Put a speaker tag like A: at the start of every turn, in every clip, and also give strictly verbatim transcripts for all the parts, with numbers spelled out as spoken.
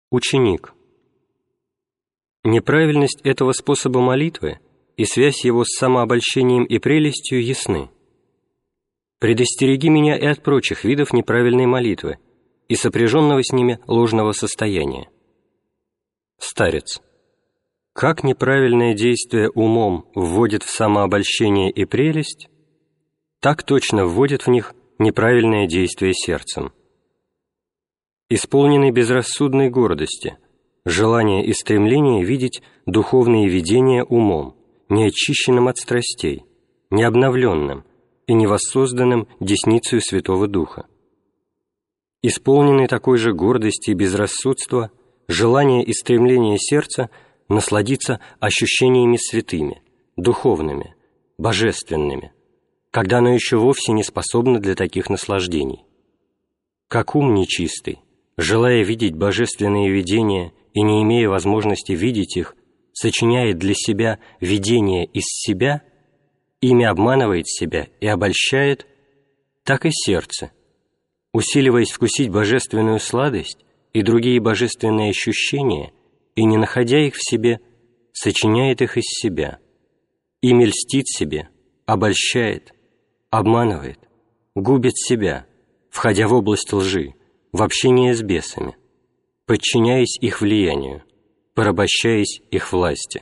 A: Ученик. Неправильность этого способа молитвы и связь его с самообольщением и прелестью ясны. Предостереги меня и от прочих видов неправильной молитвы и сопряженного с ними ложного состояния. Старец. Как неправильное действие умом вводит в самообольщение и прелесть, так точно вводит в них неправильное действие сердцем. Исполненный безрассудной гордости, желание и стремление видеть духовные видения умом, не очищенным от страстей, не обновленным и не воссозданным десницею Святого Духа. Исполненный такой же гордости и безрассудства, желание и стремление сердца насладиться ощущениями святыми, духовными, божественными, когда оно еще вовсе не способно для таких наслаждений. Как ум нечистый, желая видеть божественные видения и не имея возможности видеть их, сочиняет для себя видение из себя, ими обманывает себя и обольщает, так и сердце, усиливаясь вкусить божественную сладость и другие божественные ощущения, и не находя их в себе, сочиняет их из себя, ими льстит себе, обольщает, обманывает, губит себя, входя в область лжи, в общение с бесами, подчиняясь их влиянию, порабощаясь их власти.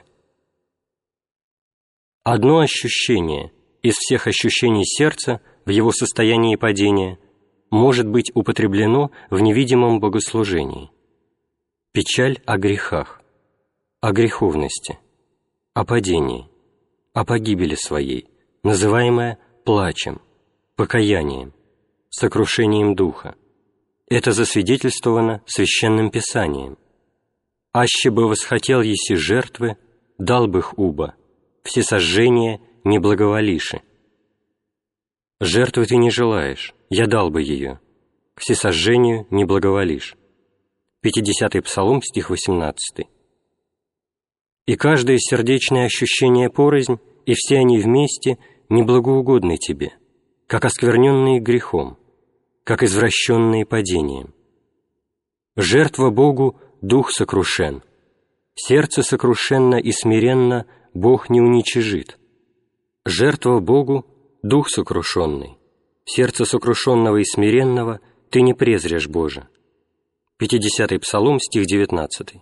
A: Одно ощущение из всех ощущений сердца в его состоянии падения может быть употреблено в невидимом богослужении. Печаль о грехах, о греховности, о падении, о погибели своей, называемая плачем, покаянием, сокрушением духа. Это засвидетельствовано Священным Писанием. «Аще бы восхотел еси жертвы, дал бы их уба, всесожжение не благоволиши». Жертвы ты не желаешь, я дал бы ее, к всесожжению не благоволишь. пятидесятый Псалом, стих восемнадцатый. «И каждое сердечное ощущение порознь, и все они вместе неблагоугодны тебе, как оскверненные грехом, как извращенные падением. Жертва Богу дух сокрушен, сердце сокрушенно и смиренно Бог не уничижит. Жертва Богу дух сокрушенный, сердце сокрушенного и смиренного ты не презрешь, Боже». пятидесятый Псалом, стих девятнадцатый.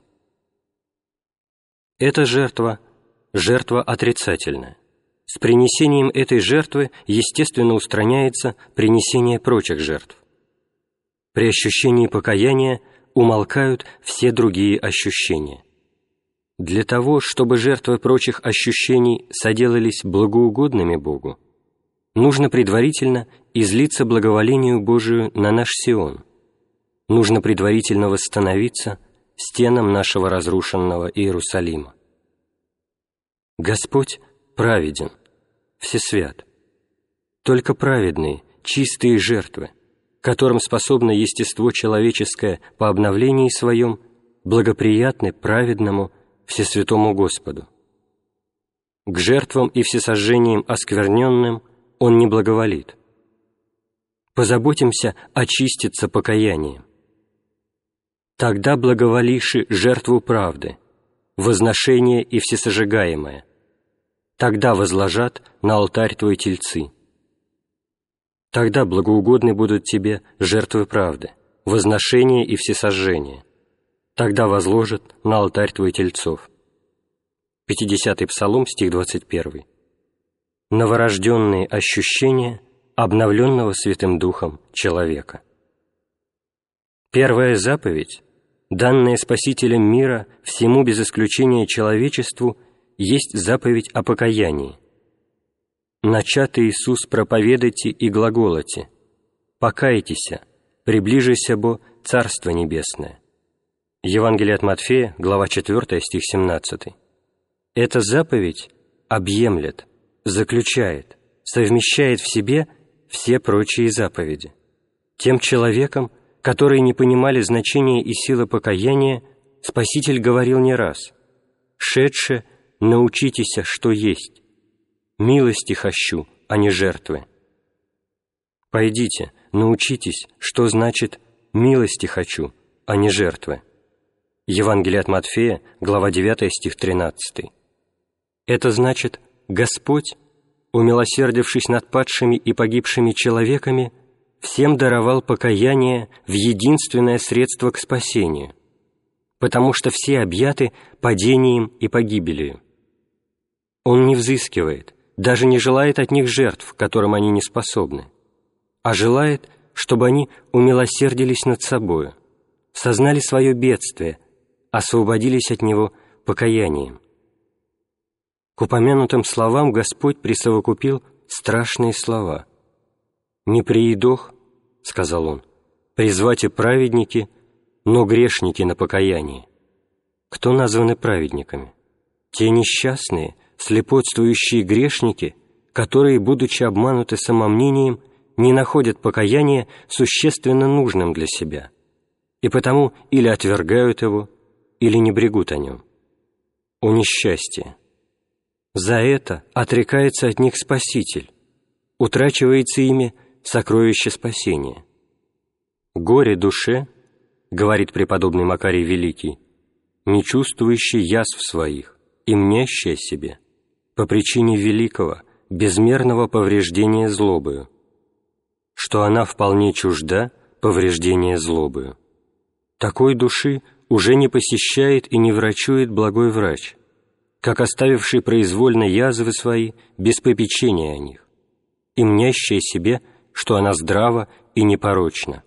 A: Эта жертва – жертва отрицательная. С принесением этой жертвы естественно устраняется принесение прочих жертв. При ощущении покаяния умолкают все другие ощущения. Для того, чтобы жертвы прочих ощущений соделались благоугодными Богу, нужно предварительно излиться благоволению Божию на наш Сион, нужно предварительно восстановиться стенам нашего разрушенного Иерусалима. Господь праведен, всесвят. Только праведные, чистые жертвы, которым способно естество человеческое по обновлении своем, благоприятны праведному, всесвятому Господу. К жертвам и всесожжениям оскверненным Он не благоволит. Позаботимся очиститься покаянием. Тогда благоволиши жертву правды, возношение и всесожигаемое. Тогда возложат на алтарь твой тельцы. Тогда благоугодны будут тебе жертвы правды, возношение и всесожжение. Тогда возложат на алтарь твой тельцов. пятидесятый Псалом, стих двадцать первый. Новорожденные ощущения обновленного Святым Духом человека. Первая заповедь, данная Спасителем мира всему без исключения человечеству, есть заповедь о покаянии. «Начатый Иисус проповедайте и глаголоте: покайтеся, приближися бо Царство Небесное». Евангелие от Матфея, глава четвёртая, стих семнадцатый. Эта заповедь объемлет, заключает, совмещает в себе все прочие заповеди. Тем человекам, которые не понимали значения и силы покаяния, Спаситель говорил не раз: «Шедше, научитеся, что есть. Милости хощу, а не жертвы». Пойдите, научитесь, что значит «милости хочу, а не жертвы». Евангелие от Матфея, глава девятая, стих тринадцатый. Это значит, Господь, умилосердившись над падшими и погибшими человеками, всем даровал покаяние в единственное средство к спасению, потому что все объяты падением и погибелью. Он не взыскивает, даже не желает от них жертв, к которым они не способны, а желает, чтобы они умилосердились над собою, сознали свое бедствие, освободились от него покаянием. К упомянутым словам Господь присовокупил страшные слова. «Не приидох, — сказал Он, — призвате праведники, но грешники на покаяние». Кто названы праведниками? Те несчастные, слепотствующие грешники, которые, будучи обмануты самомнением, не находят покаяния существенно нужным для себя, и потому или отвергают его, или не брегут о нем. О несчастье! За это отрекается от них Спаситель, утрачивается ими сокровище спасения. «Горе душе, — говорит преподобный Макарий Великий, — не чувствующий язв своих и мнящий о себе по причине великого, безмерного повреждения злобою, что она вполне чужда повреждения злобою. Такой души уже не посещает и не врачует благой врач, как оставивший произвольно язвы свои без попечения о них, и мнящая себе, что она здрава и непорочна.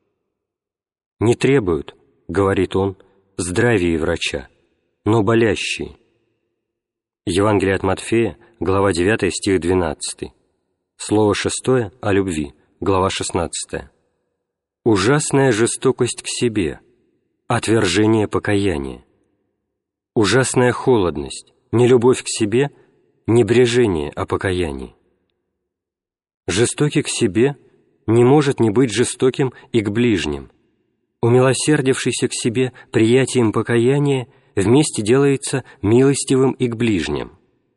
A: Не требуют, — говорит он, — здравия врача, но болящие». Евангелие от Матфея, глава девятая, стих двенадцатый. Слово шестое о любви, глава шестнадцатая. Ужасная жестокость к себе, отвержение покаяния. Ужасная холодность, нелюбовь к себе, небрежение о покаянии. Жестокий к себе не может не быть жестоким и к ближним. Умилосердившийся к себе приятием покаяния вместе делается милостивым и к ближним.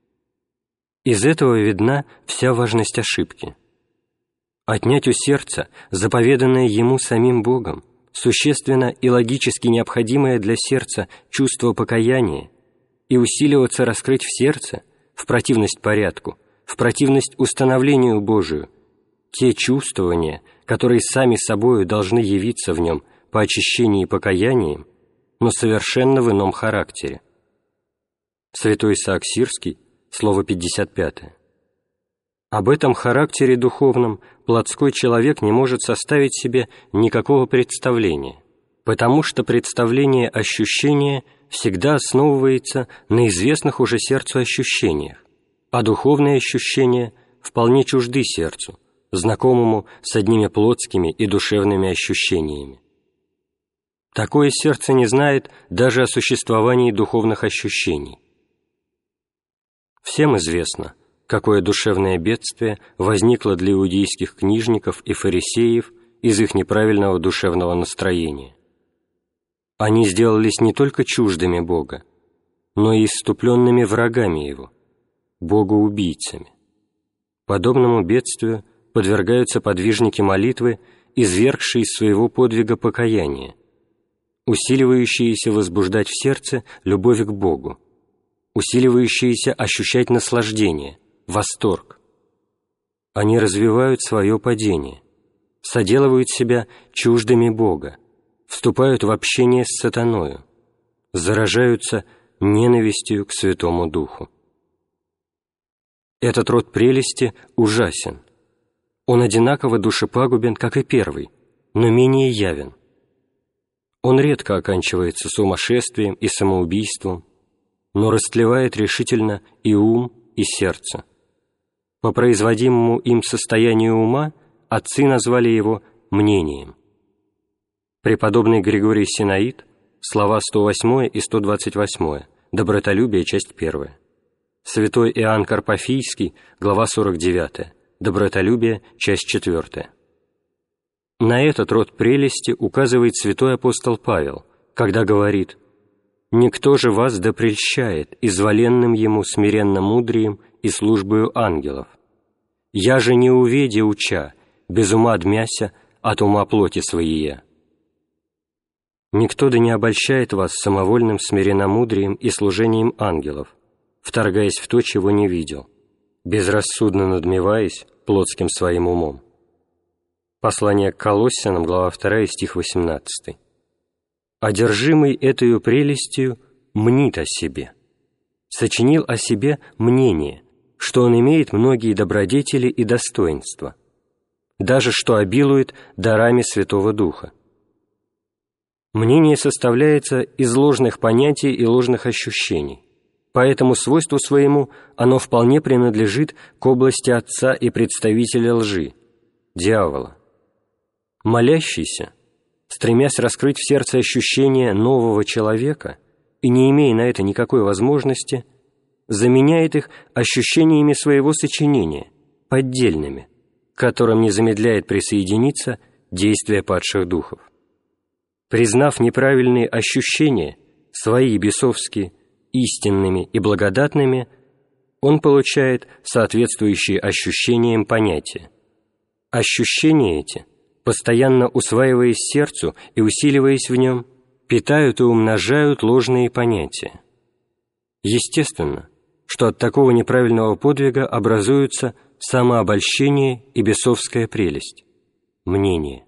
A: Из этого видна вся важность ошибки. Отнять у сердца заповеданное ему самим Богом, существенно и логически необходимое для сердца чувство покаяния, и усиливаться раскрыть в сердце, в противность порядку, в противность установлению Божию, те чувствования, которые сами собою должны явиться в нем по очищении и покаянием, но совершенно в ином характере. Святой Исаак Сирский, слово пятьдесят пятое. Об этом характере духовном плотской человек не может составить себе никакого представления, потому что представление ощущения всегда основывается на известных уже сердцу ощущениях, а духовные ощущения вполне чужды сердцу, знакомому с одними плотскими и душевными ощущениями. Такое сердце не знает даже о существовании духовных ощущений. Всем известно, какое душевное бедствие возникло для иудейских книжников и фарисеев из их неправильного душевного настроения. Они сделались не только чуждыми Бога, но и исступленными врагами Его, богоубийцами. Подобному бедствию подвергаются подвижники молитвы, извергшие из своего подвига покаяние, усиливающиеся возбуждать в сердце любовь к Богу, усиливающиеся ощущать наслаждение, восторг. Они развивают свое падение, соделывают себя чуждыми Бога, вступают в общение с сатаною, заражаются ненавистью к Святому Духу. Этот род прелести ужасен. Он одинаково душепагубен, как и первый, но менее явен. Он редко оканчивается сумасшествием и самоубийством, но растлевает решительно и ум, и сердце. По производимому им состоянию ума отцы назвали его мнением. Преподобный Григорий Синаид, слова сто восемь и сто двадцать восемь, Добротолюбие, часть первая. Святой Иоанн Карпафийский, глава сорок девять, Добротолюбие, часть четвертая. На этот род прелести указывает святой апостол Павел, когда говорит: «Никто же вас да прельщает изволенным ему смиренно мудрием и службою ангелов. Я же не уведи уча, без ума дмяся от ума плоти своей». Никто да не обольщает вас самовольным смиренномудрием и служением ангелов, вторгаясь в то, чего не видел, безрассудно надмеваясь плотским своим умом. Послание к Колоссянам, глава вторая, стих восемнадцатый. «Одержимый этою прелестью мнит о себе, сочинил о себе мнение, что он имеет многие добродетели и достоинства, даже что обилует дарами Святого Духа». Мнение составляется из ложных понятий и ложных ощущений, поэтому свойству своему оно вполне принадлежит к области отца и представителя лжи, дьявола. Молящийся, стремясь раскрыть в сердце ощущения нового человека и не имея на это никакой возможности, заменяет их ощущениями своего сочинения, поддельными, к которым не замедляет присоединиться действие падших духов. Признав неправильные ощущения, свои бесовские, истинными и благодатными, он получает соответствующие ощущениям понятия. Ощущения эти, постоянно усваиваясь сердцу и усиливаясь в нем, питают и умножают ложные понятия. Естественно, что от такого неправильного подвига образуются самообольщение и бесовская прелесть – мнение.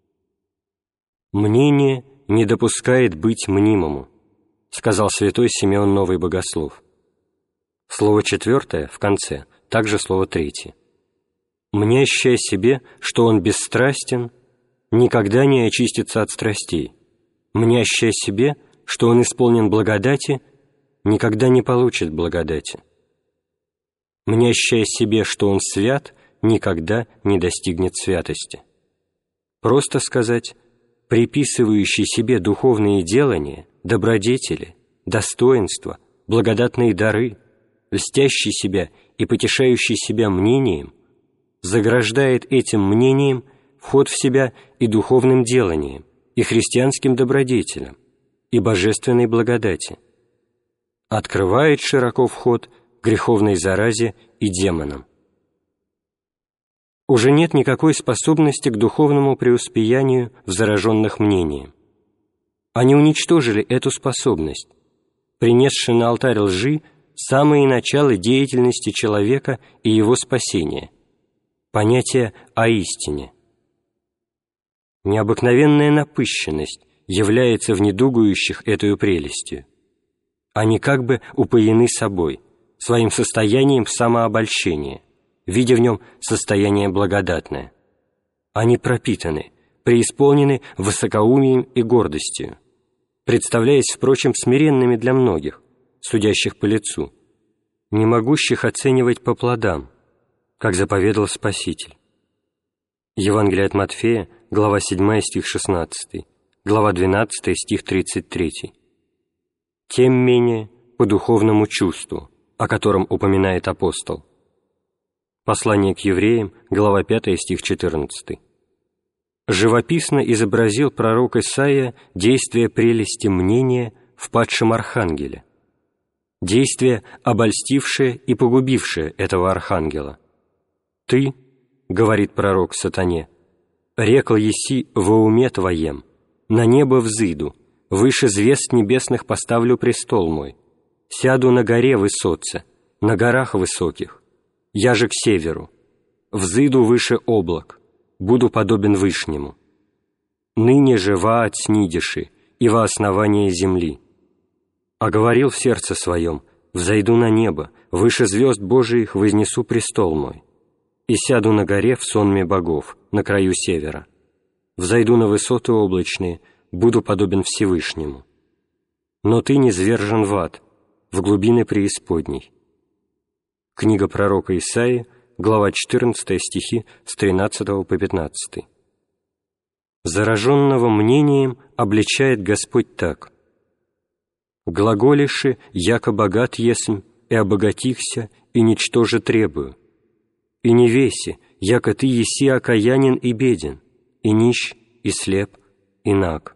A: «Мнение не допускает быть мнимому», — сказал святой Симеон Новый Богослов. Слово четвертое в конце, также слово третье. «Мнящий о себе, что он бесстрастен, никогда не очистится от страстей. Мнящий о себе, что он исполнен благодати, никогда не получит благодати. Мнящий о себе, что он свят, никогда не достигнет святости». Просто сказать: приписывающий себе духовные делания, добродетели, достоинства, благодатные дары, льстящий себя и потешающий себя мнением, заграждает этим мнением вход в себя и духовным деланием, и христианским добродетелям, и божественной благодати, открывает широко вход к греховной заразе и демонам. Уже нет никакой способности к духовному преуспеянию в зараженных мнением. Они уничтожили эту способность, принесши на алтарь лжи самые начала деятельности человека и его спасения, понятие о истине. Необыкновенная напыщенность является в недугующих этою прелестью. Они как бы упоены собой, своим состоянием самообольщения, видя в нем состояние благодатное. Они пропитаны, преисполнены высокоумием и гордостью, представляясь, впрочем, смиренными для многих, судящих по лицу, не могущих оценивать по плодам, как заповедал Спаситель. Евангелие от Матфея, глава седьмая, стих шестнадцатый, глава двенадцатая, стих тридцать третий. Тем менее по духовному чувству, о котором упоминает апостол. Послание к евреям, глава пятая, стих четырнадцатый. Живописно изобразил пророк Исаия действие прелести мнения в падшем архангеле, действие, обольстившее и погубившее этого архангела. «Ты, — говорит пророк сатане, — рекл еси во уме твоем, на небо взыду, выше звезд небесных поставлю престол мой, сяду на горе высоце, на горах высоких, я же к северу, взыду выше облак, буду подобен Вышнему. Ныне же во от снидиши и во основание земли. А говорил в сердце своем: взойду на небо, выше звезд Божиих вознесу престол мой, и сяду на горе в сонме богов, на краю севера. Взойду на высоты облачные, буду подобен Всевышнему. Но ты низвержен в ад, в глубины преисподней». Книга пророка Исаии, глава четырнадцатая, стихи с тринадцатого по пятнадцатый. Зараженного мнением обличает Господь так: «Глаголиши, яко богат есмь, и обогатихся, и ничтоже требую. И не веси, яко ты еси окаянен и беден, и нищ, и слеп, и наг.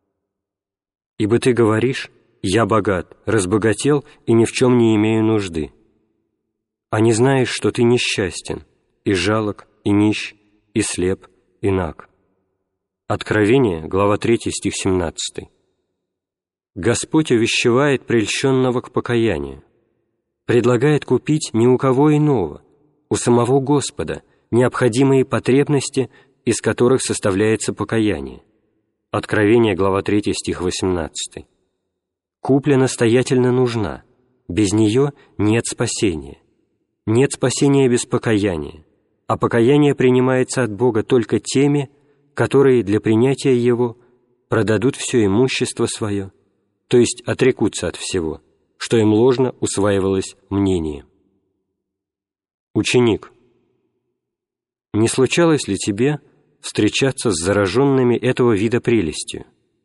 A: Ибо ты говоришь: я богат, разбогател, и ни в чем не имею нужды. А не знаешь, что ты несчастен, и жалок, и нищ, и слеп, и наг. Откровение, глава третья, стих семнадцатый. Господь увещевает прельщенного к покаянию, предлагает купить не у кого иного, у самого Господа, необходимые потребности, из которых составляется покаяние. Откровение, глава третья, стих восемнадцатый. Купля настоятельно нужна, без нее нет спасения. Нет спасения без покаяния, а покаяние принимается от Бога только теми, которые для принятия Его продадут все имущество свое, то есть отрекутся от всего, что им ложно усваивалось мнением. Ученик, не случалось ли тебе встречаться с зараженными этого вида прелестью?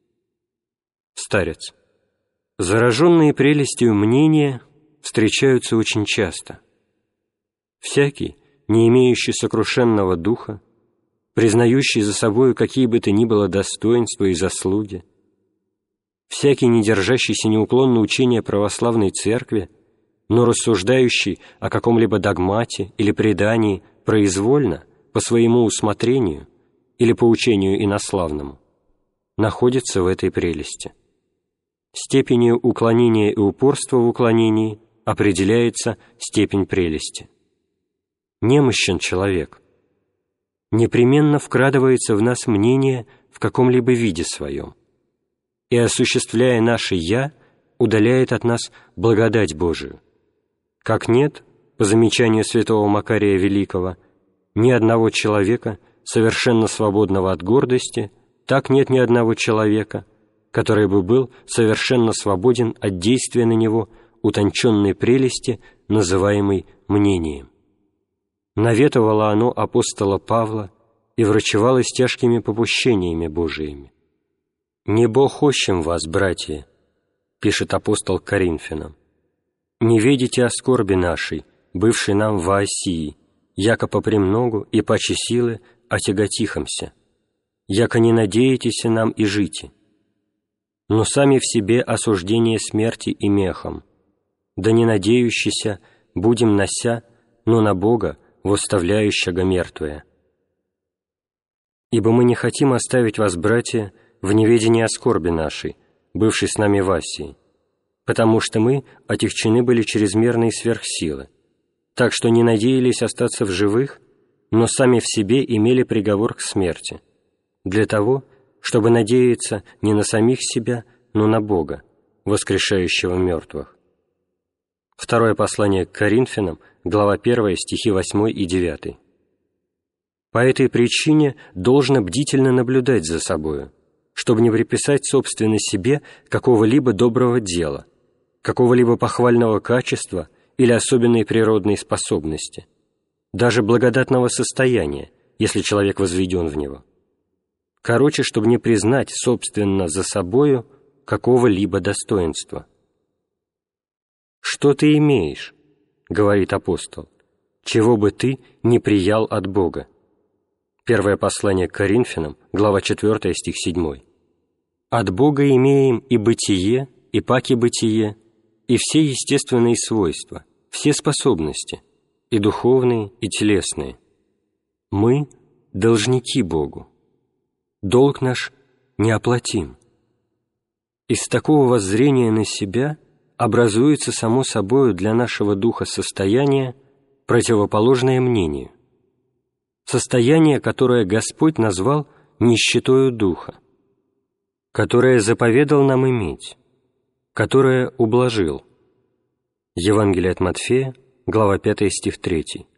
A: Старец, зараженные прелестью мнения встречаются очень часто. Всякий, не имеющий сокрушенного духа, признающий за собою какие бы то ни было достоинства и заслуги, всякий, не держащийся неуклонно учения православной церкви, но рассуждающий о каком-либо догмате или предании произвольно, по своему усмотрению или по учению инославному, находится в этой прелести. Степенью уклонения и упорства в уклонении определяется степень прелести. Немощен человек. Непременно вкрадывается в нас мнение в каком-либо виде своем, и, осуществляя наше «я», удаляет от нас благодать Божию. Как нет, по замечанию святого Макария Великого, ни одного человека, совершенно свободного от гордости, так нет ни одного человека, который бы был совершенно свободен от действия на него утонченной прелести, называемой мнением. Наветовало оно апостола Павла и врачевалось тяжкими попущениями Божиими. «Не Бог хощем вас, братья», — пишет апостол к Коринфянам, «не ведите о скорби нашей, бывшей нам в Асии, яко попремногу и паче силы отяготихомся, яко не надеетесь нам и жите, но сами в себе осуждение смерти и мехом, да не надеющийся будем нося, но на Бога, восставляющего мертвое. Ибо мы не хотим оставить вас, братья, в неведении о скорби нашей, бывшей с нами в Асии, потому что мы отягчены были чрезмерной сверхсилы, так что не надеялись остаться в живых, но сами в себе имели приговор к смерти, для того, чтобы надеяться не на самих себя, но на Бога, воскрешающего мертвых». Второе послание к Коринфянам, глава первая, стихи восьмой и девятый. По этой причине должно бдительно наблюдать за собою, чтобы не приписать собственно себе какого-либо доброго дела, какого-либо похвального качества или особенной природной способности, даже благодатного состояния, если человек возведен в него. Короче, чтобы не признать собственно за собою какого-либо достоинства. «Что ты имеешь, — говорит апостол, — чего бы ты не приял от Бога?» Первое послание к Коринфянам, глава четвёртая, стих седьмой. «От Бога имеем и бытие, и паки бытие, и все естественные свойства, все способности, и духовные, и телесные. Мы — должники Богу. Долг наш неоплатим». Из такого воззрения на себя образуется само собою для нашего духа состояние, противоположное мнению. Состояние, которое Господь назвал нищетою духа, которое заповедал нам иметь, которое ублажил. Евангелие от Матфея, глава пятая, стих третий.